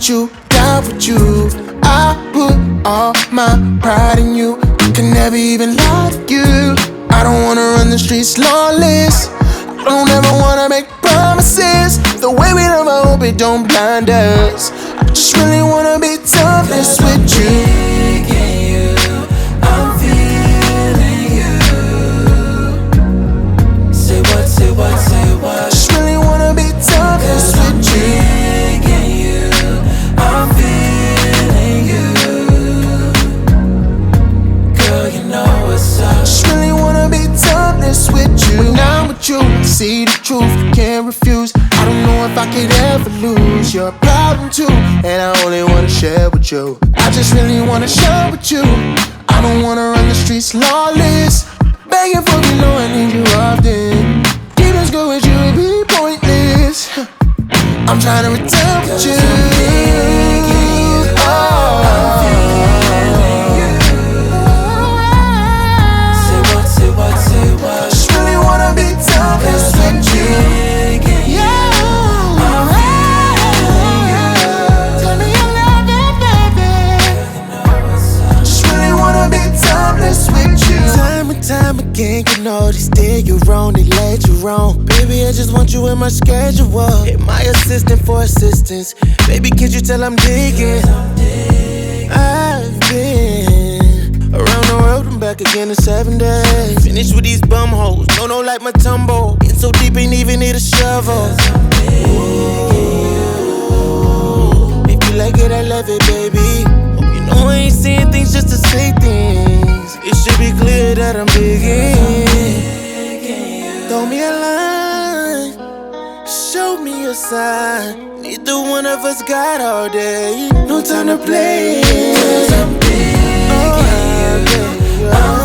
with you, down with you. I put all my pride in you. I can never even lie to you. I don't wanna run the streets lawless. I don't ever wanna make promises. The way we love, I hope it don't blind us. I just really wanna be toughness with you. I'm feeling you. Say what, say what, say what. I just really wanna be toughness with you. I'm feeling you. Girl, you know what's up. I just really wanna be toughness with you. When I'm with you, see the truth, can't refuse. I don't know if I could ever lose. You're a problem too, and I only wanna share with you. I just really wanna share with you. I don't wanna run the streets lawless. Begging for you, know I need you often. Demons go with you, it be pointless. I'm trying to return with you. I just really wanna be toughness with you. Tell me you love it, baby. I just really wanna be toughness with you. Time and time again, you know they steer you wrong, they led you wrong. Baby, I just want you in my schedule. Hit my assistant for assistance. Baby, can't you tell I'm digging? I've been around the world and back again in 7 days. Finished with these bum hoes, no like my tumble. In so deep, ain't even need a shovel. Ooh, if you like it, I love it, baby. Hope you know I ain't saying things just to say things. It should be clear that I'm digging. Throw me a line, show me a sign. Neither one of us got all day. No time to play. 'Cause I'm digging you.